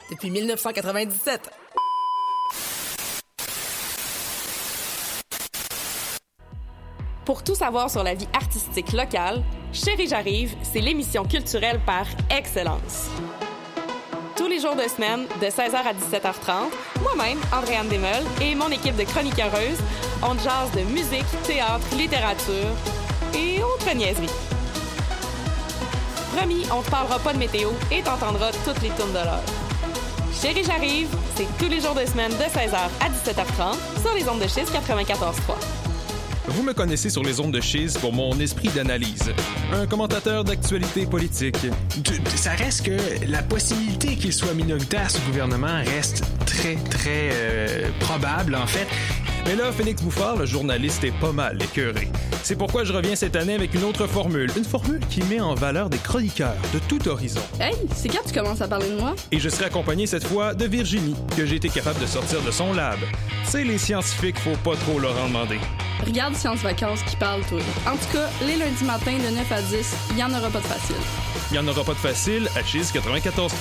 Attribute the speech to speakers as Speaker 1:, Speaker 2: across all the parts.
Speaker 1: depuis 1997.
Speaker 2: Pour tout savoir sur la vie artistique locale, Chérie j'arrive, c'est l'émission culturelle par excellence. Tous les jours de semaine, de 16h à 17h30, moi-même, Andréane Desmeules, et mon équipe de chroniqueuses, on jase de musique, théâtre, littérature et autres niaiseries. Promis, on te parlera pas de météo et t'entendras toutes les tunes de l'heure. Chérie j'arrive, c'est tous les jours de semaine de 16h à 17h30 sur les ondes de Chiz 94.3.
Speaker 3: Vous me connaissez sur les ondes de Chiz pour mon esprit d'analyse. Un commentateur d'actualité politique.
Speaker 4: Ça reste que la possibilité qu'il soit minoritaire, ce gouvernement, reste très, très probable, en fait.
Speaker 3: Mais là, Félix Bouffard, le journaliste, est pas mal écœuré. C'est pourquoi je reviens cette année avec une autre formule. Une formule qui met en valeur des chroniqueurs de tout horizon.
Speaker 5: Hey, c'est quand tu commences à parler de moi?
Speaker 3: Et je serai accompagné cette fois de Virginie, que j'ai été capable de sortir de son lab. C'est les scientifiques, faut pas trop leur en demander.
Speaker 5: Regarde Sciences Vacances qui parle, toi. En tout cas, les lundis matins de 9 à 10, il n'y en aura pas de facile.
Speaker 3: Il n'y en aura pas de facile à Chiz 94.3.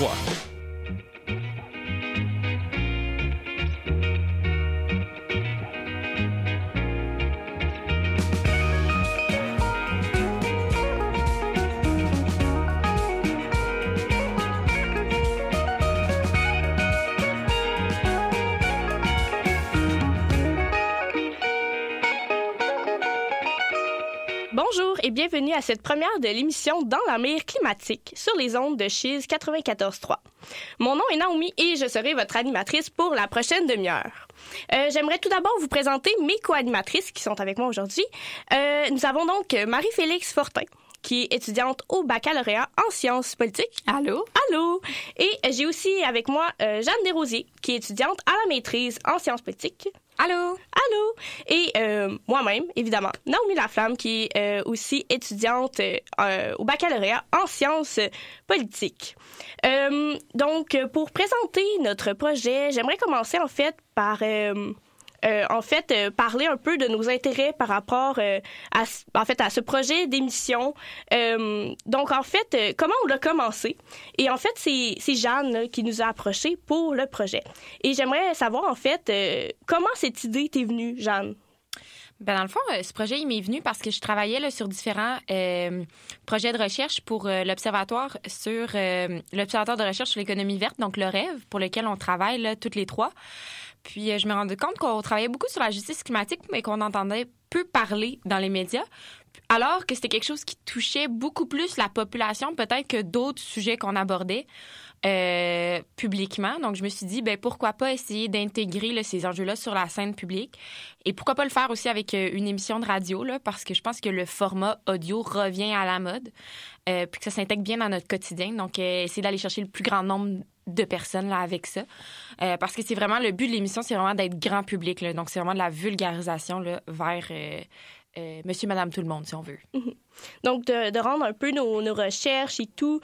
Speaker 2: Bonjour et bienvenue à cette première de l'émission Dans la mire climatique sur les ondes de Chiz 94.3. Mon nom est Naomi et je serai votre animatrice pour la prochaine demi-heure. J'aimerais tout d'abord vous présenter mes co-animatrices qui sont avec moi aujourd'hui. Nous avons donc Marie-Félix Fortin, qui est étudiante au baccalauréat en sciences politiques.
Speaker 5: Allô?
Speaker 2: Allô! Et j'ai aussi avec moi Jeanne Desrosiers, qui est étudiante à la maîtrise en sciences politiques.
Speaker 5: Allô?
Speaker 2: Allô! Et moi-même, évidemment, Naomi Laflamme, qui est aussi étudiante au baccalauréat en sciences politiques. Donc, pour présenter notre projet, j'aimerais commencer en fait par... parler un peu de nos intérêts par rapport à ce projet d'émission. Donc, en fait, comment on l'a commencé? Et en fait, c'est Jeanne là, qui nous a approchés pour le projet. Et j'aimerais savoir, en fait, comment cette idée t'est venue, Jeanne?
Speaker 6: Ben dans le fond, ce projet, il m'est venu parce que je travaillais là, sur différents projets de recherche pour l'Observatoire de recherche sur l'économie verte, donc le rêve, pour lequel on travaille là, toutes les trois. Puis je me rendais compte qu'on travaillait beaucoup sur la justice climatique, mais qu'on entendait peu parler dans les médias, alors que c'était quelque chose qui touchait beaucoup plus la population, peut-être que d'autres sujets qu'on abordait publiquement. Donc je me suis dit, ben pourquoi pas essayer d'intégrer là, ces enjeux-là sur la scène publique, et pourquoi pas le faire aussi avec une émission de radio, là, parce que je pense que le format audio revient à la mode, puis que ça s'intègre bien dans notre quotidien. Donc essayer d'aller chercher le plus grand nombre de personnes là, avec ça. Parce que c'est vraiment le but de l'émission, c'est vraiment d'être grand public. Là. Donc, c'est vraiment de la vulgarisation là, vers monsieur, madame, tout le monde, si on veut.
Speaker 2: Mm-hmm. Donc, de rendre un peu nos recherches et tout,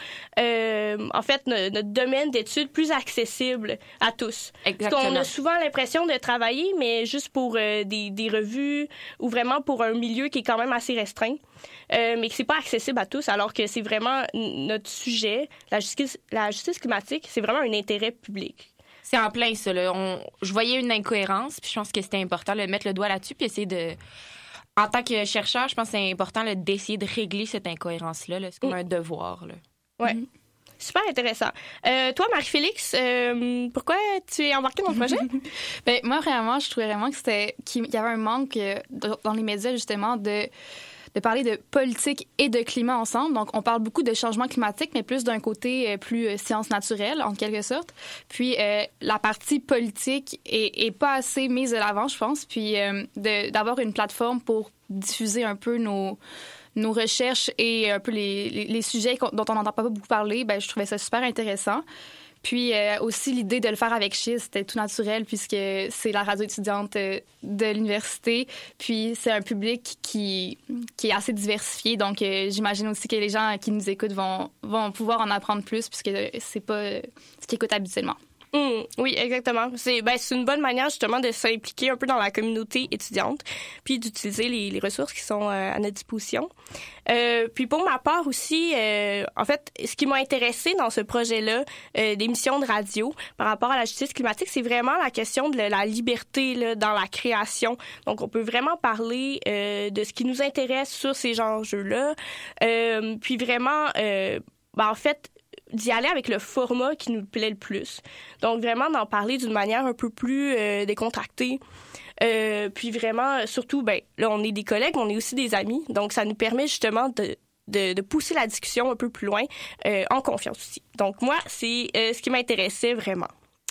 Speaker 2: en fait, notre domaine d'études plus accessible à tous.
Speaker 6: Exactement.
Speaker 2: Parce qu'on a souvent l'impression de travailler, mais juste pour des revues ou vraiment pour un milieu qui est quand même assez restreint, mais que c'est pas accessible à tous, alors que c'est vraiment notre sujet, la justice climatique, c'est vraiment un intérêt public.
Speaker 6: C'est en plein ça. Là. Je voyais une incohérence, puis je pense que c'était important de mettre le doigt là-dessus, puis essayer de... En tant que chercheur, je pense que c'est important là, d'essayer de régler cette incohérence-là. Là. C'est comme un devoir. Là.
Speaker 2: Ouais. Mm-hmm. Super intéressant. Toi, Marie-Félix, pourquoi tu es embarquée dans le projet?
Speaker 5: Ben, moi, vraiment, je trouvais vraiment qu'il y avait un manque dans les médias, justement, de parler de politique et de climat ensemble. Donc, on parle beaucoup de changement climatique, mais plus d'un côté plus sciences naturelles, en quelque sorte. Puis, la partie politique est pas assez mise de l'avant, je pense. Puis, d'avoir une plateforme pour diffuser un peu nos recherches et un peu les sujets dont on n'entend pas beaucoup parler, ben, je trouvais ça super intéressant. Puis aussi, l'idée de le faire avec Chiz, c'était tout naturel puisque c'est la radio étudiante de l'université. Puis c'est un public qui est assez diversifié. Donc, j'imagine aussi que les gens qui nous écoutent vont pouvoir en apprendre plus puisque c'est pas ce qu'ils écoutent habituellement.
Speaker 2: Oui, exactement. C'est une bonne manière justement de s'impliquer un peu dans la communauté étudiante, puis d'utiliser les ressources qui sont à notre disposition. Puis pour ma part aussi, en fait, ce qui m'a intéressé dans ce projet-là d'émission de radio par rapport à la justice climatique, c'est vraiment la question de la liberté là, dans la création. Donc, on peut vraiment parler de ce qui nous intéresse sur ces enjeux-là, puis vraiment, en fait, d'y aller avec le format qui nous plaît le plus. Donc, vraiment d'en parler d'une manière un peu plus décontractée. Puis vraiment, surtout, là, on est des collègues, mais on est aussi des amis. Donc, ça nous permet justement de pousser la discussion un peu plus loin en confiance aussi. Donc, moi, c'est ce qui m'intéressait vraiment.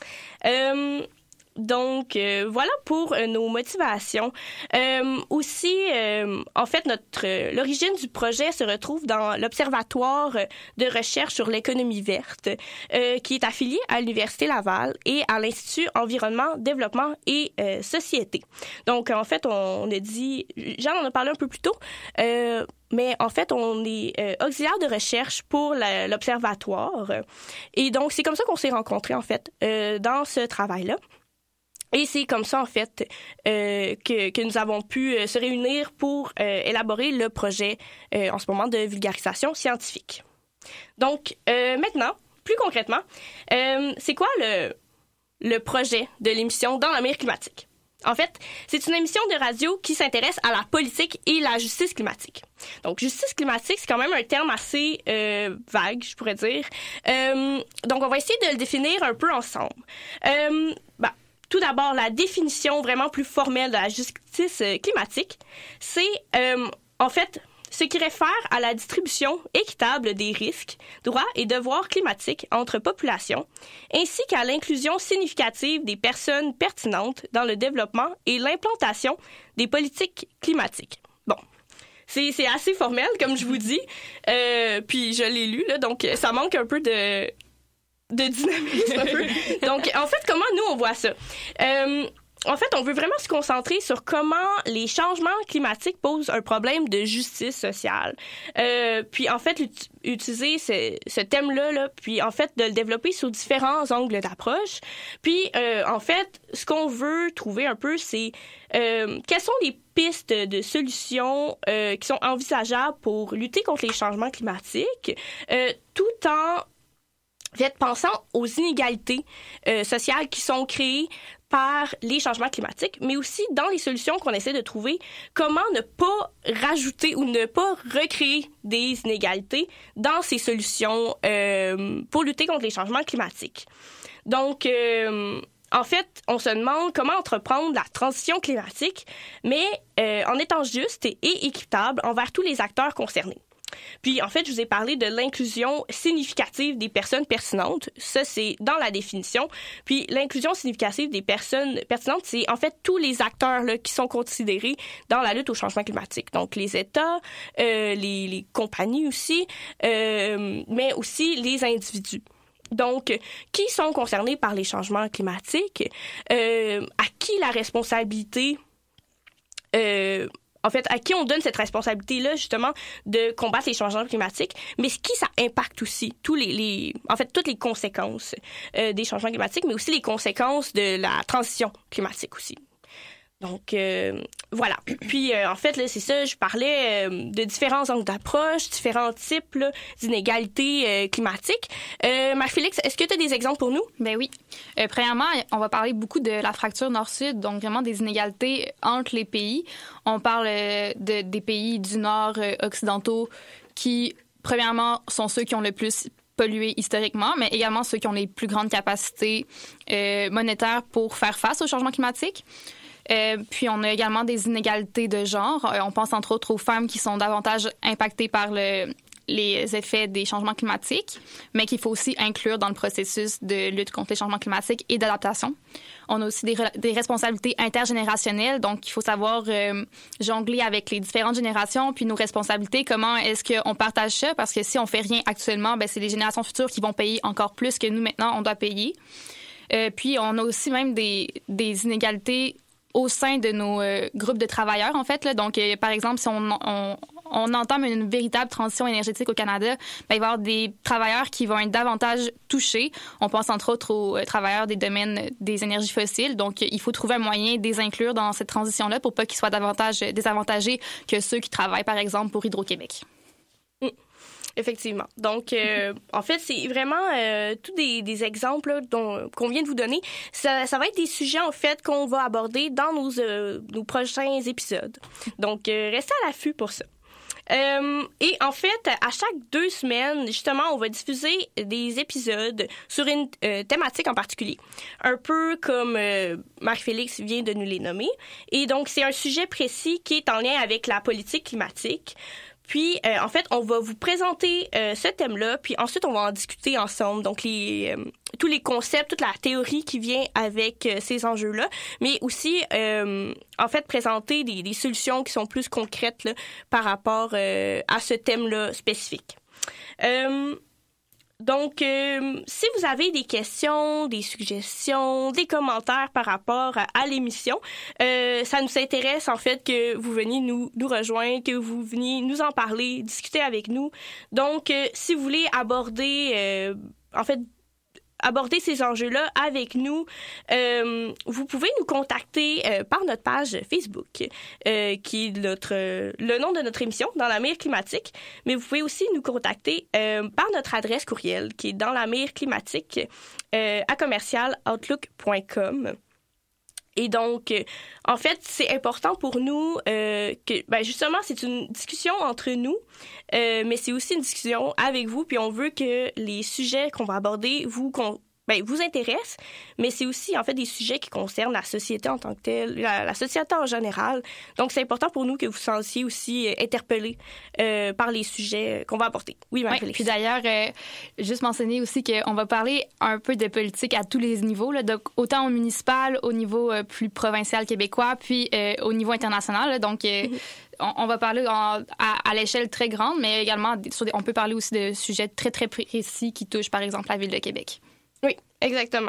Speaker 2: Donc, voilà pour nos motivations. Aussi, en fait, l'origine du projet se retrouve dans l'Observatoire de recherche sur l'économie verte, qui est affilié à l'Université Laval et à l'Institut Environnement, Développement et Société. Donc, en fait, on a dit... Jean en a parlé un peu plus tôt, mais en fait, on est auxiliaire de recherche pour l'Observatoire. Et donc, c'est comme ça qu'on s'est rencontrés, en fait, dans ce travail-là. Et c'est comme ça, en fait, que nous avons pu se réunir pour élaborer le projet en ce moment de vulgarisation scientifique. Donc, maintenant, plus concrètement, c'est quoi le projet de l'émission Dans la meilleure climatique? En fait, c'est une émission de radio qui s'intéresse à la politique et la justice climatique. Donc, justice climatique, c'est quand même un terme assez vague, je pourrais dire. Donc, on va essayer de le définir un peu ensemble. Tout d'abord, la définition vraiment plus formelle de la justice climatique, c'est en fait ce qui réfère à la distribution équitable des risques, droits et devoirs climatiques entre populations, ainsi qu'à l'inclusion significative des personnes pertinentes dans le développement et l'implantation des politiques climatiques. Bon, c'est assez formel, comme je vous dis, puis je l'ai lu, là, donc ça manque un peu de dynamisme un peu. Donc, en fait, comment nous, on voit ça? En fait, on veut vraiment se concentrer sur comment les changements climatiques posent un problème de justice sociale. Puis, en fait, utiliser ce thème-là, puis, en fait, de le développer sous différents angles d'approche. Puis, en fait, ce qu'on veut trouver un peu, c'est quelles sont les pistes de solutions qui sont envisageables pour lutter contre les changements climatiques, tout en pensant aux inégalités sociales qui sont créées par les changements climatiques, mais aussi dans les solutions qu'on essaie de trouver, comment ne pas rajouter ou ne pas recréer des inégalités dans ces solutions pour lutter contre les changements climatiques. Donc, en fait, on se demande comment entreprendre la transition climatique, mais en étant juste et équitable envers tous les acteurs concernés. Puis, en fait, je vous ai parlé de l'inclusion significative des personnes pertinentes. Ça, c'est dans la définition. Puis, l'inclusion significative des personnes pertinentes, c'est en fait tous les acteurs là, qui sont considérés dans la lutte au changement climatique. Donc, les États, les compagnies aussi, mais aussi les individus. Donc, qui sont concernés par les changements climatiques? À qui la responsabilité... en fait, à qui on donne cette responsabilité-là, justement, de combattre les changements climatiques, mais qui ça impacte aussi, toutes les conséquences des changements climatiques, mais aussi les conséquences de la transition climatique aussi. Donc, voilà. Puis, en fait, là, c'est ça, je parlais de différents angles d'approche, différents types là, d'inégalités climatiques. Marie-Félix, est-ce que tu as des exemples pour nous?
Speaker 5: Ben oui. Premièrement, on va parler beaucoup de la fracture nord-sud, donc vraiment des inégalités entre les pays. On parle des pays du nord occidentaux qui, premièrement, sont ceux qui ont le plus pollué historiquement, mais également ceux qui ont les plus grandes capacités monétaires pour faire face au changement climatique. Puis, on a également des inégalités de genre. On pense entre autres aux femmes qui sont davantage impactées par les effets des changements climatiques, mais qu'il faut aussi inclure dans le processus de lutte contre les changements climatiques et d'adaptation. On a aussi des responsabilités intergénérationnelles, donc il faut savoir jongler avec les différentes générations, puis nos responsabilités, comment est-ce qu'on partage ça, parce que si on fait rien actuellement, ben c'est les générations futures qui vont payer encore plus que nous maintenant, on doit payer. Puis, on a aussi même des inégalités au sein de nos groupes de travailleurs, en fait. Là. Donc, par exemple, si on on entame une véritable transition énergétique au Canada, il va y avoir des travailleurs qui vont être davantage touchés. On pense entre autres aux travailleurs des domaines des énergies fossiles. Donc, il faut trouver un moyen de les inclure dans cette transition-là pour pas qu'ils soient davantage désavantagés que ceux qui travaillent, par exemple, pour Hydro-Québec.
Speaker 2: Effectivement. Donc, en fait, c'est vraiment tous des exemples là, qu'on vient de vous donner. Ça va être des sujets, en fait, qu'on va aborder dans nos prochains épisodes. Donc, restez à l'affût pour ça. Et en fait, à chaque 2 semaines, justement, on va diffuser des épisodes sur une thématique en particulier. Un peu comme Marc-Félix vient de nous les nommer. Et donc, c'est un sujet précis qui est en lien avec la politique climatique. Puis, en fait, on va vous présenter ce thème-là, puis ensuite, on va en discuter ensemble. Donc, tous les concepts, toute la théorie qui vient avec ces enjeux-là, mais aussi, en fait, présenter des solutions qui sont plus concrètes là, par rapport à ce thème-là spécifique. Donc, si vous avez des questions, des suggestions, des commentaires par rapport à l'émission, ça nous intéresse en fait que vous veniez nous rejoindre, que vous veniez nous en parler, discuter avec nous. Donc, si vous voulez aborder ces enjeux-là avec nous, vous pouvez nous contacter par notre page Facebook, qui est le nom de notre émission, Dans la mire climatique. Mais vous pouvez aussi nous contacter par notre adresse courriel, qui est dans la mire climatique à commercialoutlook.com. Et donc, en fait, c'est important pour nous que, justement, c'est une discussion entre nous, mais c'est aussi une discussion avec vous. Puis on veut que les sujets qu'on va aborder vous intéressent, mais c'est aussi, en fait, des sujets qui concernent la société en tant que telle, la société en général. Donc, c'est important pour nous que vous sentiez aussi interpellés par les sujets qu'on va aborder. Oui, Marie-Félix.
Speaker 5: Puis d'ailleurs, juste mentionner aussi qu'on va parler un peu de politique à tous les niveaux, là, donc autant au municipal, au niveau plus provincial québécois, puis au niveau international. Là, donc, on va parler à l'échelle très grande, mais également, on peut parler aussi de sujets très, très précis qui touchent, par exemple, la Ville de Québec.
Speaker 2: Oui, exactement.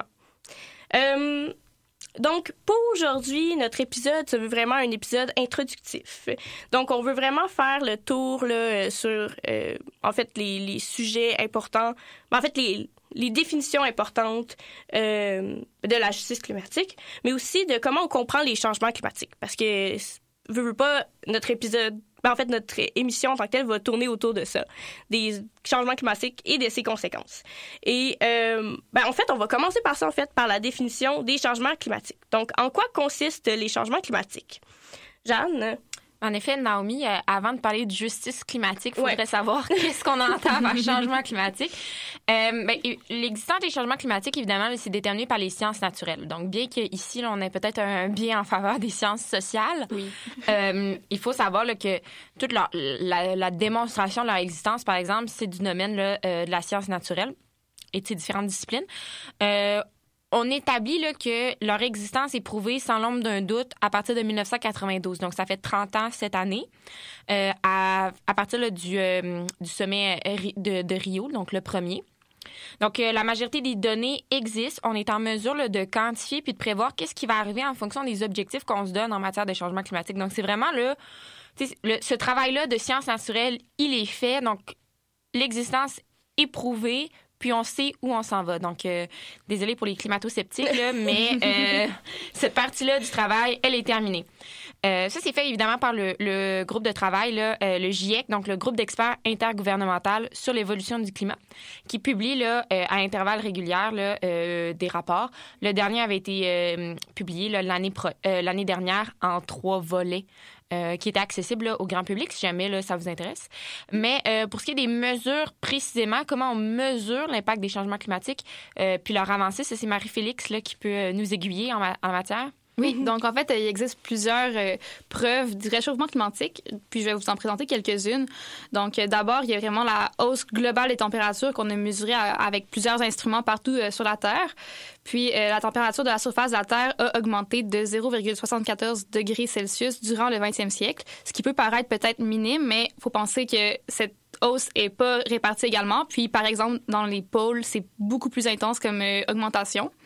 Speaker 2: Donc, pour aujourd'hui, notre épisode, ça veut vraiment un épisode introductif. Donc, on veut vraiment faire le tour là, sur, en fait, les sujets importants, en fait, les définitions importantes de la justice climatique, mais aussi de comment on comprend les changements climatiques. Parce que, veut pas, notre épisode... en fait, notre émission en tant que telle va tourner autour de ça, des changements climatiques et de ses conséquences. Et en fait, on va commencer par ça, en fait, par la définition des changements climatiques. Donc, en quoi consistent les changements climatiques? Jeanne?
Speaker 6: En effet, Naomi, avant de parler de justice climatique, il faudrait savoir qu'est-ce qu'on entend par changement climatique. L'existence des changements climatiques, évidemment, c'est déterminé par les sciences naturelles. Donc, bien qu'ici, on ait peut-être un biais en faveur des sciences sociales, il faut savoir là, que toute la démonstration de leur existence, par exemple, c'est du domaine là, de la science naturelle et de ses différentes disciplines. On établit là, que leur existence est prouvée sans l'ombre d'un doute à partir de 1992. Donc, ça fait 30 ans cette année, à partir là, du sommet de Rio, donc le premier. Donc, la majorité des données existent. On est en mesure là, de quantifier puis de prévoir qu'est-ce qui va arriver en fonction des objectifs qu'on se donne en matière de changement climatique. Donc, c'est vraiment ce travail-là de sciences naturelles, il est fait. Donc, l'existence est prouvée. Puis on sait où on s'en va. Donc, désolée pour les climato-sceptiques, là, mais cette partie-là du travail, elle est terminée. Ça, c'est fait évidemment par le groupe de travail, là, le GIEC, donc le groupe d'experts intergouvernemental sur l'évolution du climat, qui publie là, à intervalles réguliers là, des rapports. Le dernier avait été publié là, l'année dernière en 3 volets. Qui était accessible là, au grand public, si jamais là, ça vous intéresse. Mais pour ce qui est des mesures précisément, comment on mesure l'impact des changements climatiques, puis leur avancée, ça, c'est Marie-Félix là, qui peut nous aiguiller en matière.
Speaker 5: Oui, donc en fait, il existe plusieurs preuves du réchauffement climatique, puis je vais vous en présenter quelques-unes. Donc d'abord, il y a vraiment la hausse globale des températures qu'on a mesurée avec plusieurs instruments partout sur la Terre. Puis la température de la surface de la Terre a augmenté de 0,74 degrés Celsius durant le 20e siècle, ce qui peut paraître peut-être minime, mais il faut penser que cette hausse n'est pas répartie également. Puis par exemple, dans les pôles, c'est beaucoup plus intense comme augmentation.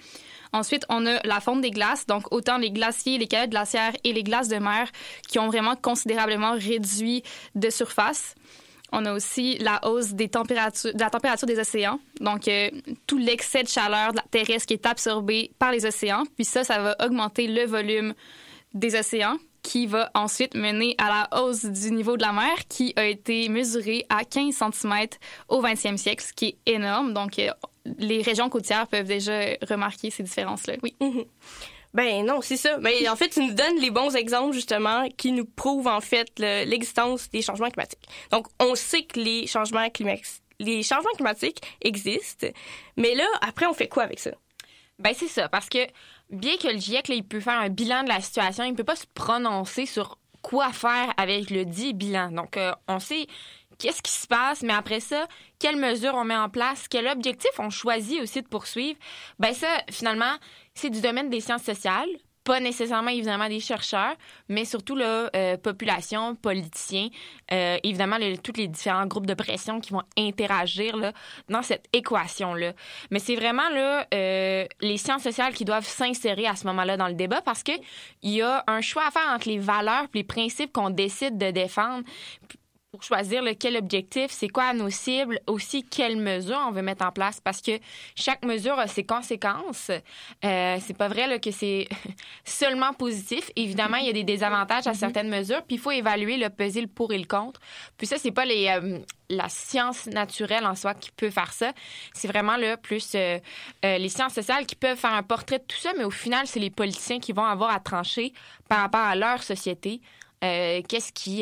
Speaker 5: Ensuite, on a la fonte des glaces, donc autant les glaciers, les calottes glaciaires et les glaces de mer qui ont vraiment considérablement réduit de surface. On a aussi la hausse de la température des océans, donc tout l'excès de chaleur terrestre qui est absorbé par les océans. Puis ça va augmenter le volume des océans qui va ensuite mener à la hausse du niveau de la mer qui a été mesurée à 15 cm au 20e siècle, ce qui est énorme. Donc, les régions côtières peuvent déjà remarquer ces différences-là. Oui.
Speaker 2: Mm-hmm. Ben non, c'est ça. Mais en fait, tu nous donnes les bons exemples, justement, qui nous prouvent, en fait, l'existence des changements climatiques. Donc, on sait que les changements climatiques existent, mais là, après, on fait quoi avec ça?
Speaker 6: Ben c'est ça, parce que bien que le GIEC, là, il peut faire un bilan de la situation, il ne peut pas se prononcer sur quoi faire avec le dit bilan. Donc, on sait qu'est-ce qui se passe, mais après ça, quelles mesures on met en place, quel objectif on choisit aussi de poursuivre. Ben ça, finalement, c'est du domaine des sciences sociales, pas nécessairement, évidemment, des chercheurs, mais surtout la population, politiciens, évidemment, tous les différents groupes de pression qui vont interagir là, dans cette équation-là. Mais c'est vraiment là, les sciences sociales qui doivent s'insérer à ce moment-là dans le débat parce qu'il y a un choix à faire entre les valeurs et les principes qu'on décide de défendre pour choisir quel objectif, c'est quoi nos cibles, aussi quelles mesures on veut mettre en place, parce que chaque mesure a ses conséquences. C'est pas vrai là, que c'est seulement positif. Évidemment, il y a des désavantages à certaines mesures, puis il faut évaluer, peser le pour et le contre. Puis ça, c'est pas la science naturelle en soi qui peut faire ça. C'est vraiment plus les sciences sociales qui peuvent faire un portrait de tout ça, mais au final, c'est les politiciens qui vont avoir à trancher par rapport à leur société. Qu'est-ce qui...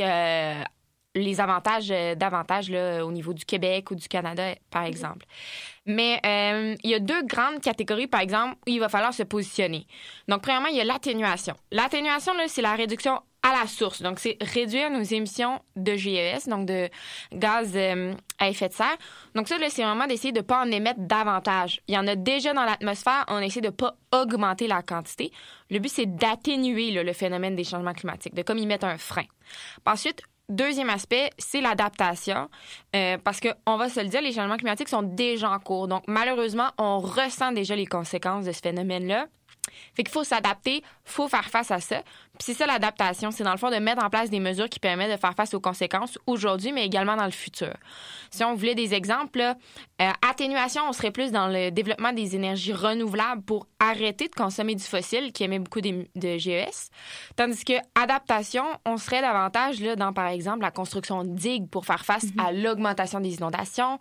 Speaker 6: les avantages davantage là, au niveau du Québec ou du Canada, par exemple. Mais il y a deux grandes catégories, par exemple, où il va falloir se positionner. Donc, premièrement, il y a l'atténuation. L'atténuation, là, c'est la réduction à la source. Donc, c'est réduire nos émissions de GES, donc de gaz à effet de serre. Donc, ça, là, c'est vraiment d'essayer de ne pas en émettre davantage. Il y en a déjà dans l'atmosphère, on essaie de ne pas augmenter la quantité. Le but, c'est d'atténuer le phénomène des changements climatiques, de comme y mettre un frein. Ensuite, deuxième aspect, c'est l'adaptation, parce qu'on va se le dire, les changements climatiques sont déjà en cours. Donc, malheureusement, on ressent déjà les conséquences de ce phénomène-là. Fait qu'il faut s'adapter, il faut faire face à ça. Puis c'est ça l'adaptation, c'est dans le fond de mettre en place des mesures qui permettent de faire face aux conséquences aujourd'hui, mais également dans le futur. Si on voulait des exemples, atténuation, on serait plus dans le développement des énergies renouvelables pour arrêter de consommer du fossile qui émet beaucoup de GES. Tandis que adaptation, on serait davantage là, dans, par exemple, la construction de digues pour faire face à l'augmentation des inondations,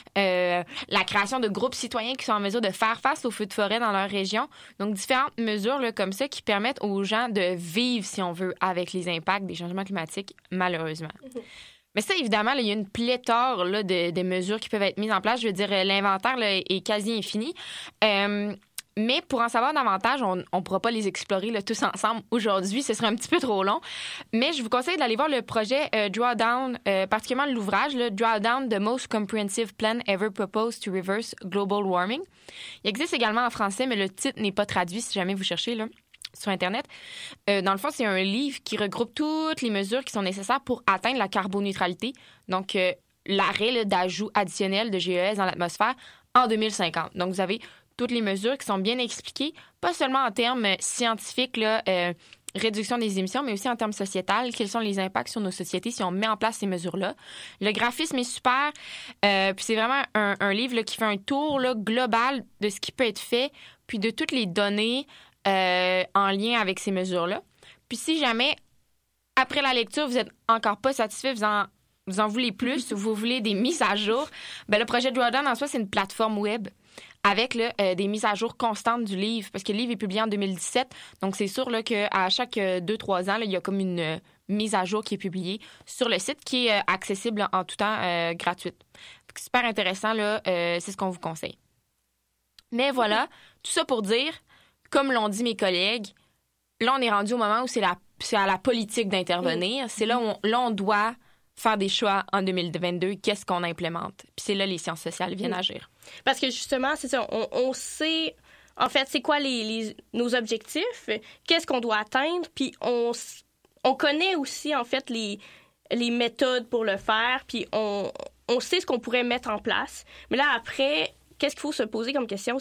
Speaker 6: la création de groupes citoyens qui sont en mesure de faire face aux feux de forêt dans leur région. Donc, différentes mesures là, comme ça qui permettent aux gens de vivre, si on veut, avec les impacts des changements climatiques, malheureusement. Mais ça, évidemment, là, il y a une pléthore là, de mesures qui peuvent être mises en place. Je veux dire, l'inventaire là, est quasi infini. Mais pour en savoir davantage, on ne pourra pas les explorer là, tous ensemble aujourd'hui. Ce serait un petit peu trop long. Mais je vous conseille d'aller voir le projet Drawdown, particulièrement l'ouvrage Drawdown, the most comprehensive plan ever proposed to reverse global warming. Il existe également en français, mais le titre n'est pas traduit si jamais vous cherchez là, sur Internet. Dans le fond, c'est un livre qui regroupe toutes les mesures qui sont nécessaires pour atteindre la carboneutralité. Donc, l'arrêt d'ajout additionnel de GES dans l'atmosphère en 2050. Donc, vous avez toutes les mesures qui sont bien expliquées, pas seulement en termes scientifiques, réduction des émissions, mais aussi en termes sociétals, quels sont les impacts sur nos sociétés si on met en place ces mesures-là. Le graphisme est super, puis c'est vraiment un livre qui fait un tour global de ce qui peut être fait, puis de toutes les données en lien avec ces mesures-là. Puis si jamais, après la lecture, vous n'êtes encore pas satisfait, vous en voulez plus, vous voulez des mises à jour, ben le projet Drawdown en soi, c'est une plateforme web avec des mises à jour constantes du livre, parce que le livre est publié en 2017, donc c'est sûr qu'à chaque 2-3 ans, il y a comme une mise à jour qui est publiée sur le site qui est accessible en tout temps gratuite. Donc, super intéressant, c'est ce qu'on vous conseille. Mais voilà, tout ça pour dire, comme l'ont dit mes collègues, là, on est rendu au moment où c'est à la politique d'intervenir. C'est là où on doit faire des choix en 2022, qu'est-ce qu'on implémente. Puis c'est là les sciences sociales viennent agir.
Speaker 2: Parce que justement, c'est ça, on sait, en fait, c'est quoi nos objectifs, qu'est-ce qu'on doit atteindre, puis on connaît aussi, en fait, les méthodes pour le faire, puis on sait ce qu'on pourrait mettre en place. Mais là, après, qu'est-ce qu'il faut se poser comme question, c'est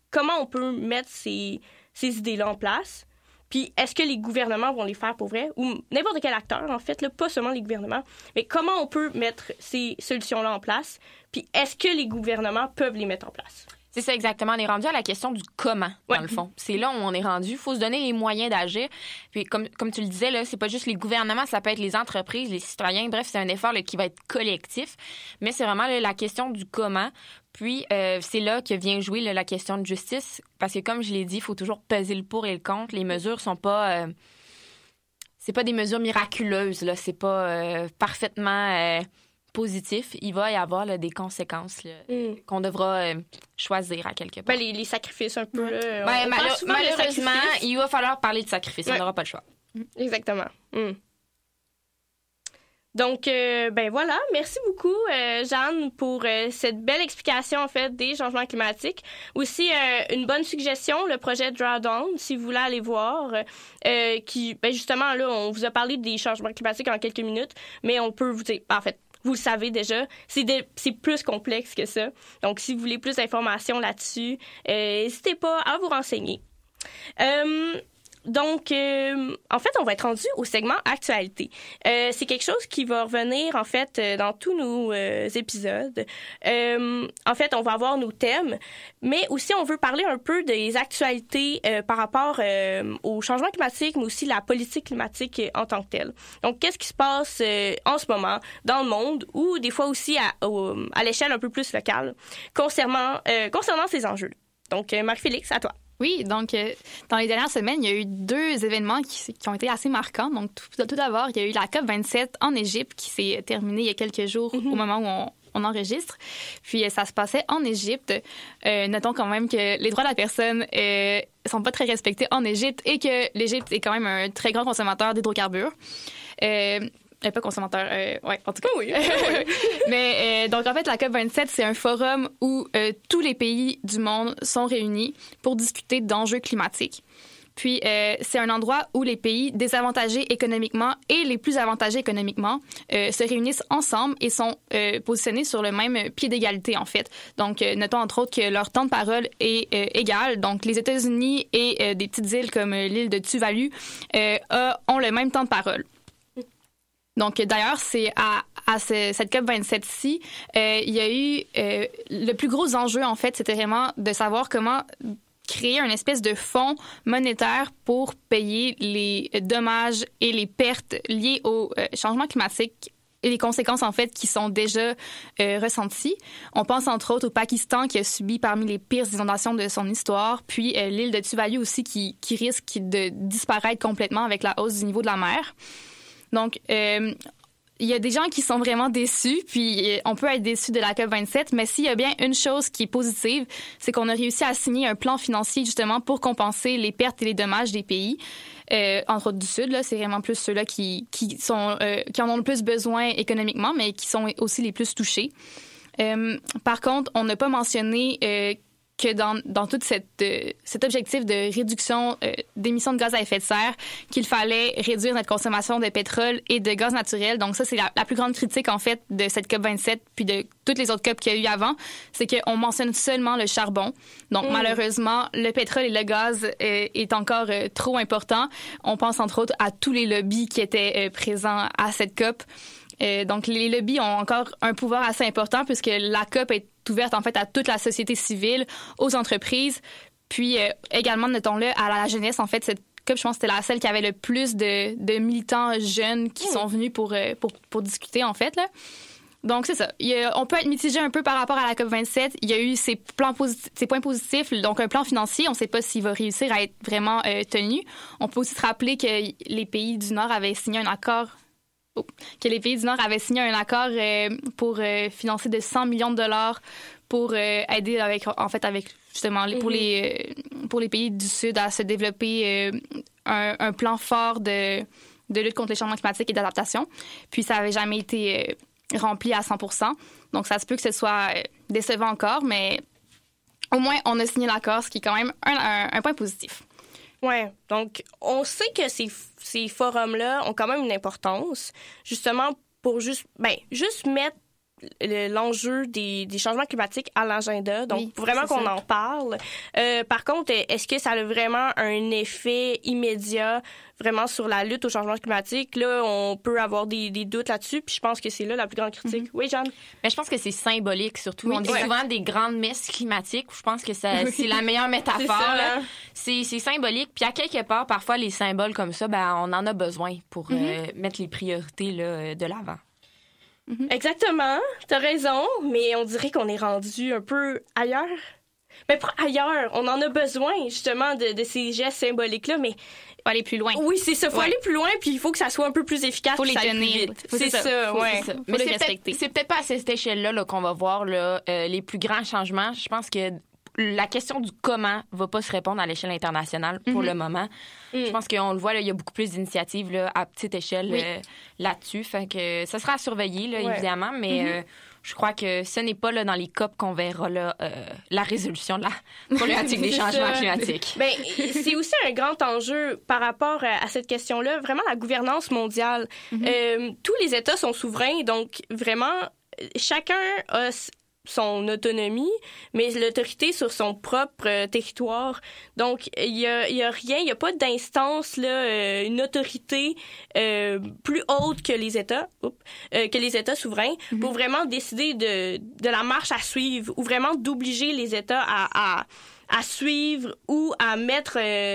Speaker 2: comment on peut mettre ces idées-là en place. Puis, est-ce que les gouvernements vont les faire pour vrai? Ou n'importe quel acteur, en fait, là, pas seulement les gouvernements. Mais comment on peut mettre ces solutions-là en place? Puis, est-ce que les gouvernements peuvent les mettre en place?
Speaker 6: C'est ça, exactement. On est rendu à la question du comment, dans le fond. C'est là où on est rendu. Il faut se donner les moyens d'agir. Puis, comme tu le disais, là, c'est pas juste les gouvernements, ça peut être les entreprises, les citoyens. Bref, c'est un effort là, qui va être collectif. Mais c'est vraiment là, la question du comment. Puis, c'est là que vient jouer là, la question de justice. Parce que, comme je l'ai dit, il faut toujours peser le pour et le contre. Les mesures sont pas... c'est pas des mesures miraculeuses, là. C'est pas parfaitement... positif, il va y avoir là, des conséquences là, qu'on devra choisir à quelque part.
Speaker 2: Les sacrifices un peu. Là,
Speaker 6: malheureusement, il va falloir parler de sacrifices. On n'aura pas le choix.
Speaker 2: Exactement. Donc, voilà. Merci beaucoup, Jeanne, pour cette belle explication, en fait, des changements climatiques. Aussi, une bonne suggestion, le projet Drawdown, si vous voulez aller voir, qui, justement, là, on vous a parlé des changements climatiques en quelques minutes, mais on peut vous dire, en fait, vous le savez déjà, c'est plus complexe que ça. Donc, si vous voulez plus d'informations là-dessus, n'hésitez pas à vous renseigner. Donc, en fait, on va être rendu au segment Actualité. C'est quelque chose qui va revenir, en fait, dans tous nos épisodes. En fait, on va avoir nos thèmes, mais aussi, on veut parler un peu des actualités par rapport au changement climatique, mais aussi la politique climatique en tant que telle. Donc, qu'est-ce qui se passe en ce moment dans le monde ou des fois aussi à l'échelle un peu plus locale concernant ces enjeux. Donc, Marc-Félix, à toi.
Speaker 5: Oui, donc dans les dernières semaines, il y a eu 2 événements qui ont été assez marquants. Donc tout d'abord, il y a eu la COP27 en Égypte qui s'est terminée il y a quelques jours au moment où on enregistre. Puis ça se passait en Égypte. Notons quand même que les droits de la personne sont pas très respectés en Égypte et que l'Égypte est quand même un très grand consommateur d'hydrocarbures. Pas consommateur, en tout cas. Oui. Mais donc, en fait, la COP27, c'est un forum où tous les pays du monde sont réunis pour discuter d'enjeux climatiques. Puis, c'est un endroit où les pays désavantagés économiquement et les plus avantagés économiquement se réunissent ensemble et sont positionnés sur le même pied d'égalité, en fait. Donc, notons entre autres que leur temps de parole est égal. Donc, les États-Unis et des petites îles comme l'île de Tuvalu ont le même temps de parole. Donc, d'ailleurs, c'est à cette COP27-ci, il y a eu le plus gros enjeu, en fait, c'était vraiment de savoir comment créer une espèce de fonds monétaire pour payer les dommages et les pertes liées au changement climatique et les conséquences, en fait, qui sont déjà ressenties. On pense, entre autres, au Pakistan qui a subi parmi les pires inondations de son histoire, puis l'île de Tuvalu aussi qui risque de disparaître complètement avec la hausse du niveau de la mer. Donc, il y a des gens qui sont vraiment déçus, puis on peut être déçu de la COP27, mais s'il y a bien une chose qui est positive, c'est qu'on a réussi à signer un plan financier justement pour compenser les pertes et les dommages des pays, entre autres du Sud. Là, c'est vraiment plus ceux-là qui en ont le plus besoin économiquement, mais qui sont aussi les plus touchés. Par contre, on n'a pas mentionné que dans tout cet objectif de réduction d'émissions de gaz à effet de serre, qu'il fallait réduire notre consommation de pétrole et de gaz naturel. Donc ça, c'est la plus grande critique, en fait, de cette COP27 puis de toutes les autres COP qu'il y a eu avant, c'est qu'on mentionne seulement le charbon. Donc malheureusement, le pétrole et le gaz est encore trop important. On pense entre autres à tous les lobbies qui étaient présents à cette COP. Donc, les lobbies ont encore un pouvoir assez important puisque la COP est ouverte, en fait, à toute la société civile, aux entreprises, puis également, notons-le, à la jeunesse. En fait, cette COP, je pense que c'était la seule qui avait le plus de militants jeunes qui sont venus pour discuter, en fait, là. Donc, c'est ça. On peut être mitigé un peu par rapport à la COP27. Il y a eu ces points positifs, donc un plan financier. On ne sait pas s'il va réussir à être vraiment tenu. On peut aussi se rappeler que les pays du Nord avaient signé un accord pour financer de 100 millions de dollars pour aider avec justement pour les pays du Sud à se développer un plan fort de lutte contre les changements climatiques et d'adaptation. Puis ça n'avait jamais été rempli à 100%. Donc ça se peut que ce soit décevant encore, mais au moins on a signé l'accord, ce qui est quand même un point positif.
Speaker 2: Ouais, donc on sait que ces forums-là ont quand même une importance, justement pour juste mettre l'enjeu des changements climatiques à l'agenda. Donc,
Speaker 5: Oui,
Speaker 2: vraiment
Speaker 5: c'est
Speaker 2: qu'on
Speaker 5: ça.
Speaker 2: en parle. Par contre, est-ce que ça a vraiment un effet immédiat vraiment sur la lutte au changement climatique? Là, on peut avoir des doutes là-dessus, puis je pense que c'est là la plus grande critique. Oui, Jeanne?
Speaker 6: Mais je pense que c'est symbolique, surtout.
Speaker 5: Oui,
Speaker 6: On dit
Speaker 2: ouais.
Speaker 6: souvent des grandes messes climatiques. Je pense que c'est la meilleure métaphore.
Speaker 2: C'est ça,
Speaker 6: là.
Speaker 2: hein?
Speaker 6: C'est symbolique. Puis à quelque part, parfois, les symboles comme ça, on en a besoin pour mettre les priorités là, de l'avant.
Speaker 2: Exactement, t'as raison, mais on dirait qu'on est rendu un peu ailleurs. Mais pas ailleurs, on en a besoin justement de ces gestes symboliques-là, mais
Speaker 5: Faut aller plus loin.
Speaker 2: oui, c'est ça, faut
Speaker 5: Ouais.
Speaker 2: aller plus loin, puis il faut que ça soit un peu plus efficace.
Speaker 5: Faut
Speaker 2: puis
Speaker 5: les
Speaker 2: ça aille plus
Speaker 5: tenir.
Speaker 2: vite.
Speaker 5: Faut-
Speaker 2: C'est ça,
Speaker 5: Faut-
Speaker 2: ouais.
Speaker 5: c'est ça. Faut
Speaker 6: Mais
Speaker 5: les
Speaker 6: c'est
Speaker 5: respecter.
Speaker 6: peut-être pas à cette échelle-là là, qu'on va voir là, les plus grands changements. Je pense que la question du comment va pas se répondre à l'échelle internationale pour le moment. Je pense qu'on le voit, là, il y a beaucoup plus d'initiatives là, à petite échelle
Speaker 5: Oui.
Speaker 6: là-dessus. Fait que ça sera à surveiller, là,
Speaker 2: Ouais.
Speaker 6: évidemment, mais je crois que ce n'est pas là, dans les COP qu'on verra là, la résolution de la problématique des
Speaker 2: C'est
Speaker 6: changements
Speaker 2: ça.
Speaker 6: climatiques.
Speaker 2: Ben, c'est aussi un grand enjeu par rapport à cette question-là, vraiment la gouvernance mondiale. Tous les États sont souverains, donc vraiment, chacun a son autonomie, mais l'autorité sur son propre territoire. Donc, il y a rien, il n'y a pas d'instance, là, une autorité plus haute que les États, que les États souverains, pour vraiment décider de la marche à suivre ou vraiment d'obliger les États à suivre ou à mettre...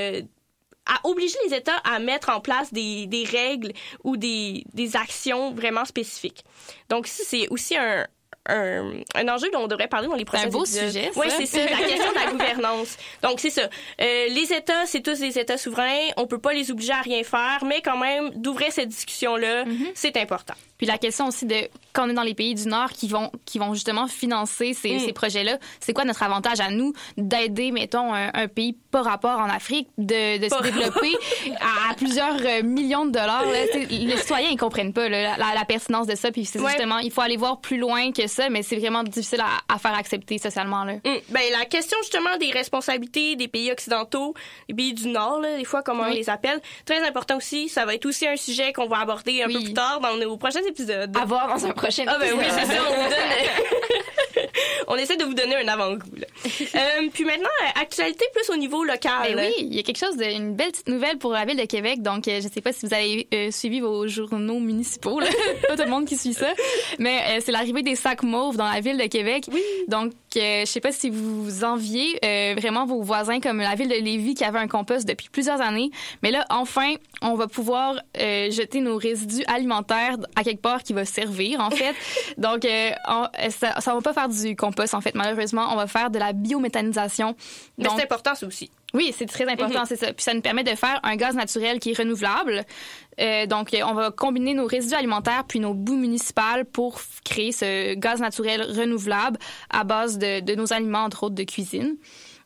Speaker 2: à obliger les États à mettre en place des règles ou des actions vraiment spécifiques. Donc, ça, c'est aussi un enjeu dont on devrait parler dans les prochains
Speaker 5: beau
Speaker 2: épisodes.
Speaker 5: sujet, ça.
Speaker 2: Oui, c'est ça, la question de la gouvernance. Donc, c'est ça. Les États, c'est tous des États souverains. On peut pas les obliger à rien faire, mais quand même, d'ouvrir cette discussion-là, c'est important.
Speaker 5: Puis la question aussi de quand on est dans les pays du Nord qui vont justement financer ces projets-là, c'est quoi notre avantage à nous d'aider, mettons, un pays pas rapport en Afrique de se développer à plusieurs millions de dollars? Là. Les citoyens, ils comprennent pas là, la pertinence de ça. Puis c'est justement, il faut aller voir plus loin que ça, mais c'est vraiment difficile à faire accepter socialement. Là.
Speaker 2: Ben, la question justement des responsabilités des pays occidentaux, des pays du Nord, là, des fois, comme on les appelle, très important aussi. Ça va être aussi un sujet qu'on va aborder un peu plus tard dans nos prochains épisodes.
Speaker 6: À voir dans un prochain
Speaker 2: Ah ben
Speaker 6: épisode.
Speaker 2: oui, c'est ça, on vous donne... on essaie de vous donner un avant-goût. Là. Puis maintenant, actualité plus au niveau local.
Speaker 5: Ben oui, il y a quelque chose une belle petite nouvelle pour la ville de Québec. Donc, je sais pas si vous avez suivi vos journaux municipaux, là. Pas tout le monde qui suit ça, mais c'est l'arrivée des sacs mauves dans la ville de Québec. Oui. Donc, je sais pas si vous enviez vraiment vos voisins comme la ville de Lévis qui avait un compost depuis plusieurs années. Mais là, enfin, on va pouvoir jeter nos résidus alimentaires à quelque part qui va servir, en fait. Donc, ça va pas faire du compost, en fait, malheureusement. On va faire de la biométhanisation.
Speaker 2: Mais
Speaker 5: Donc,
Speaker 2: c'est important, ça aussi.
Speaker 5: oui, c'est très important, c'est ça. Puis ça nous permet de faire un gaz naturel qui est renouvelable. Donc, on va combiner nos résidus alimentaires puis nos boues municipales pour créer ce gaz naturel renouvelable à base de nos aliments, entre autres de cuisine.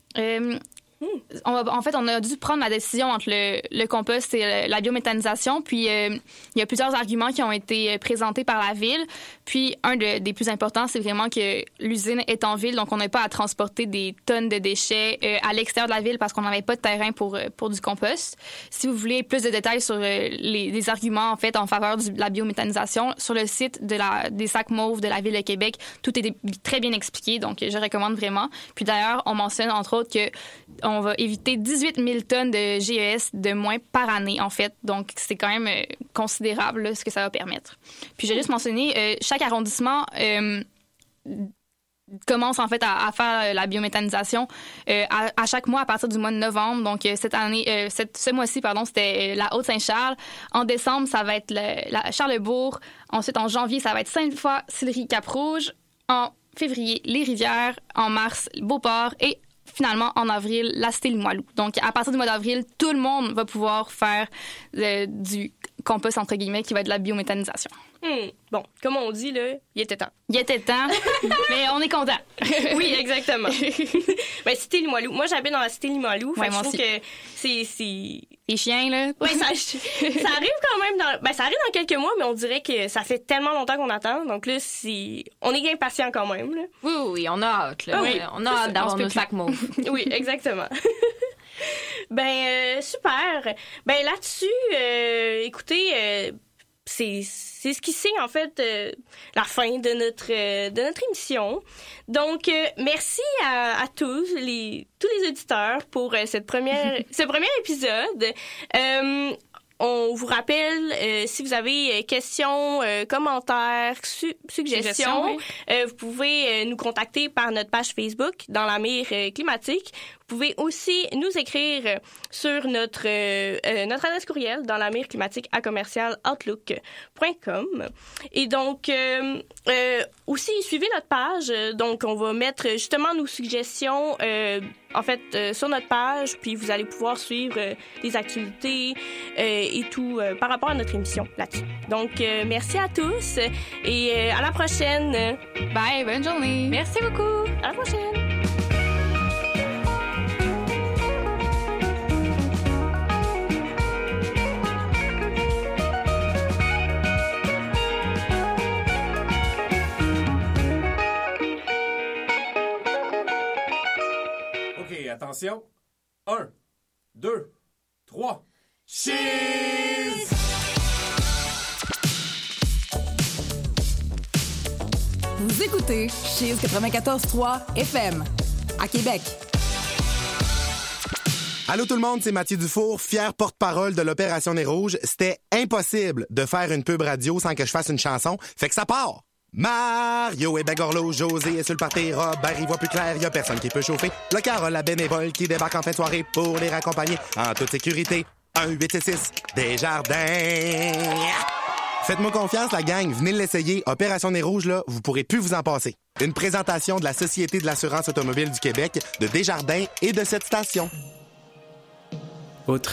Speaker 5: En fait, on a dû prendre la décision entre le compost et la biométhanisation. Puis, il y a plusieurs arguments qui ont été présentés par la ville. Puis, un des plus importants, c'est vraiment que l'usine est en ville, donc on n'a pas à transporter des tonnes de déchets à l'extérieur de la ville parce qu'on n'avait pas de terrain pour du compost. Si vous voulez plus de détails sur les arguments, en fait, en faveur de la biométhanisation, sur le site des sacs mauves de la ville de Québec, tout est très bien expliqué, donc je recommande vraiment. Puis d'ailleurs, on mentionne, entre autres, que on va éviter 18 000 tonnes de GES de moins par année, en fait. Donc, c'est quand même considérable là, ce que ça va permettre. Puis, j'ai juste mentionné, chaque arrondissement commence en fait à faire la biométhanisation à chaque mois à partir du mois de novembre. Donc, cette année, ce mois-ci, pardon, c'était la Haute-Saint-Charles. En décembre, ça va être la Charlesbourg. Ensuite, en janvier, ça va être Sainte-Foy, Sillery, Cap-Rouge. En février, les Rivières. En mars, Beauport. Et finalement, en avril, la Cité-Limoilou. Donc, à partir du mois d'avril, tout le monde va pouvoir faire du compost, entre guillemets, qui va être de la biométhanisation.
Speaker 2: Bon, comme on dit, là, il était temps.
Speaker 5: Il était temps, mais on est content.
Speaker 2: Oui, exactement. Ben, Cité-Limoilou. Moi, j'habite dans la Cité-Limoilou.
Speaker 5: Ouais,
Speaker 2: Fait que je
Speaker 5: moi
Speaker 2: trouve
Speaker 5: aussi.
Speaker 2: que c'est...
Speaker 5: Les chiens, là.
Speaker 2: Oui, ça arrive quand même ça arrive dans quelques mois, mais on dirait que ça fait tellement longtemps qu'on attend. Donc là, on est impatient quand même, là.
Speaker 6: Oui, on a hâte. Là.
Speaker 2: Ah oui,
Speaker 6: on a hâte d'avoir nos sacs mauves.
Speaker 2: Oui, exactement. Ben, super. Ben, là-dessus, écoutez, c'est ce qui signe, en fait, la fin de notre émission. Donc, merci à tous les auditeurs pour ce premier épisode. On vous rappelle, si vous avez questions, commentaires, suggestions, vous pouvez nous contacter par notre page Facebook dans la mire climatique. Vous pouvez aussi nous écrire sur notre adresse courriel dans la mire climatique @outlook.com. Et donc, aussi, suivez notre page. Donc, on va mettre justement nos suggestions sur notre page, puis vous allez pouvoir suivre les actualités et tout par rapport à notre émission là-dessus. Donc, merci à tous et à la prochaine.
Speaker 5: Bye, bonne journée.
Speaker 2: Merci beaucoup. À la prochaine.
Speaker 7: Attention. 1, 2, 3. Cheese!
Speaker 1: Vous écoutez Cheese 94.3 FM à Québec.
Speaker 8: Allô tout le monde, c'est Mathieu Dufour, fier porte-parole de l'Opération Nez Rouge. C'était impossible de faire une pub radio sans que je fasse une chanson, fait que ça part! Mario et Begorlo, José est sur le party, Robert y voit plus clair, y a personne qui peut chauffer. Le Carole, la bénévole qui débarque en fin de soirée pour les raccompagner en toute sécurité. 1-866 Desjardins. Faites-moi confiance, la gang, venez l'essayer. Opération Nez Rouge, là, vous pourrez plus vous en passer. Une présentation de la Société de l'assurance automobile du Québec, de Desjardins et de cette station.
Speaker 9: Outre